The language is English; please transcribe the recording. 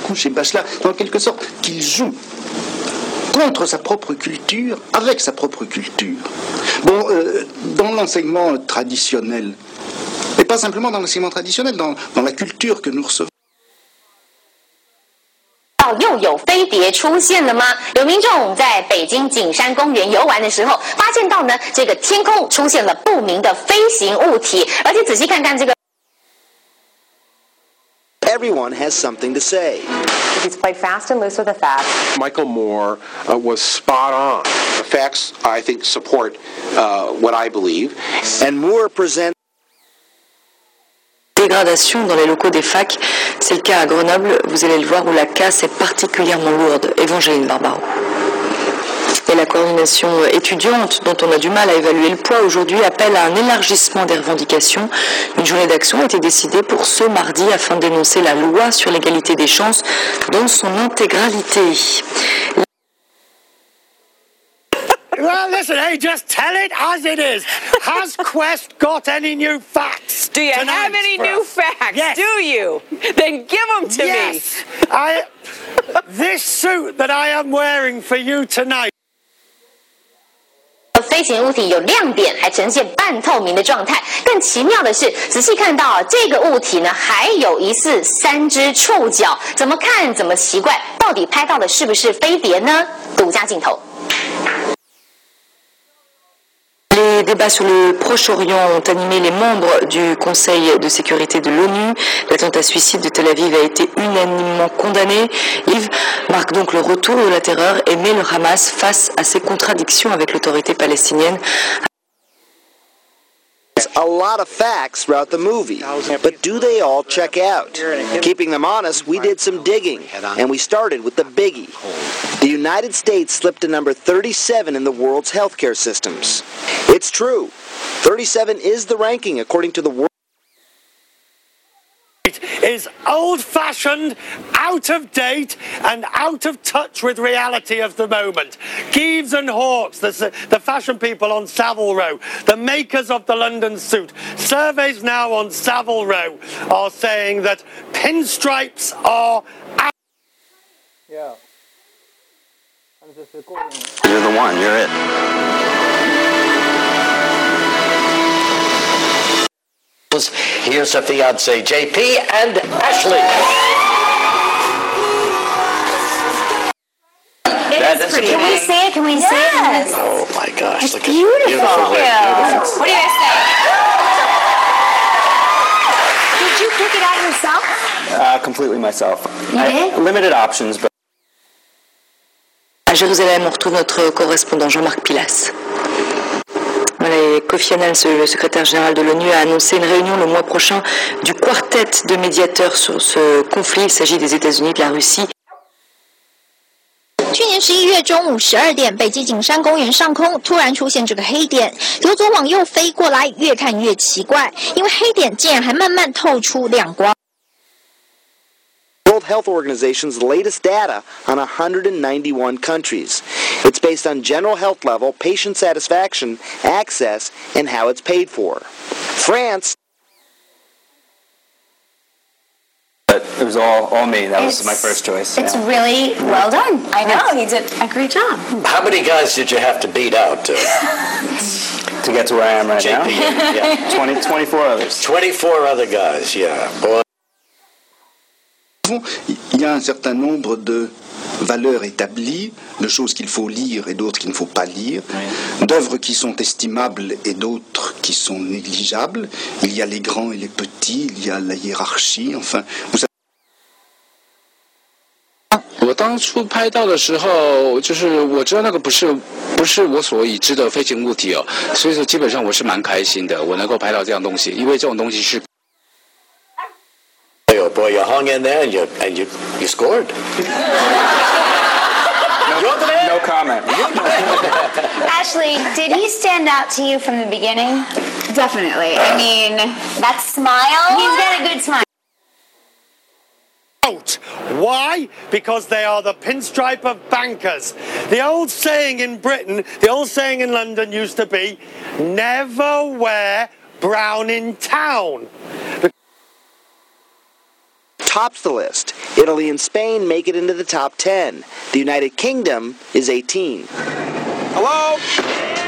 beaucoup chez Bachelard, en quelque sorte, qu'il joue contre sa propre culture, avec sa propre culture. Bon, dans l'enseignement traditionnel, et pas simplement dans l'enseignement traditionnel, dans la culture que nous recevons. 又有飞碟出现了吗？有民众在北京景山公园游玩的时候，发现到呢，这个天空出现了不明的飞行物体，而且仔细看看这个。 Everyone has something to say. He's played fast and loose with the facts. Michael Moore was spot on. The facts, I think, support what I believe. And Moore presents. Dégradation dans les locaux des facs, c'est le cas à Grenoble, vous allez le voir, où la casse est particulièrement lourde. Évangéline Barbaro. Et la coordination étudiante, dont on a du mal à évaluer le poids aujourd'hui, appelle à un élargissement des revendications. Une journée d'action a été décidée pour ce mardi afin de dénoncer la loi sur l'égalité des chances dans son intégralité. Well, listen, hey, just tell it as it is. Has Quest got any new facts? Do you have any new facts? Yes. Do you? Then give them to me. This suit that I am wearing for you tonight. 飞行物体有亮点，还呈现半透明的状态。更奇妙的是，仔细看到这个物体呢，还有疑似3只触角，怎么看怎么奇怪。到底拍到的是不是飞碟呢？独家镜头。 Les débats sur le Proche-Orient ont animé les membres du Conseil de sécurité de l'ONU. L'attentat suicide de Tel Aviv a été unanimement condamné. Yves marque donc le retour de la terreur et met le Hamas face à ses contradictions avec l'autorité palestinienne. A lot of facts throughout the movie, but do they all check out? Keeping them honest, we did some digging, and we started with the biggie. The United States slipped to number 37 in the world's healthcare systems. It's true. 37 is the ranking according to the world. Is old-fashioned, out of date, and out of touch with reality of the moment. Gives and Hawkes, the fashion people on Savile Row, the makers of the London suit. Surveys now on Savile Row are saying that pinstripes are out. Yeah. You're the one, you're it. Here's her fiance, JP, and Ashley. It's pretty. Can we see it? Can we see it? Oh my gosh. It's look beautiful. Beautiful. What do you guys say? Did you pick it out yourself? Completely myself. You did? Limited options, but... À Jérusalem, on retrouve notre correspondant Jean-Marc Pilas. Voilà, Kofi Annan, le secrétaire général de l'ONU, a annoncé une réunion le mois prochain du quartet de médiateurs sur ce conflit. Il s'agit des États-Unis, de la Russie. 去年11月中午12点，北极景山公园上空突然出现这个黑点，由左往右飞过来，越看越奇怪，因为黑点竟然还慢慢透出亮光。 World Health Organization's latest data on 191 countries. It's based on general health level, patient satisfaction, access, and how it's paid for. France. But it was all me. That was my first choice. It's really well done. I know, he did a great job. How many guys did you have to beat out to get to where I am right now? Yeah. 24 others. 24 other guys, yeah. Boy. Il y a un certain nombre de valeurs établies, de choses qu'il faut lire et d'autres qu'il ne faut pas lire, d'œuvres qui sont estimables et d'autres qui sont négligeables. Il y a les grands et les petits, il y a la hiérarchie, enfin... Vous savez... 我当初拍到的时候，就是我知道那个不是我所已知的飞行物体哦，所以说基本上我是蛮开心的，我能够拍到这样东西，因为这种东西是。 Boy, you hung in there and you scored. No comment. Ashley, did he stand out to you from the beginning? Definitely. I mean, that smile. He's got a good smile. Why? Because they are the pinstripe of bankers. The old saying in Britain, the old saying in London used to be, never wear brown in town. Tops the list. Italy and Spain make it into the top 10. The United Kingdom is 18. Hello?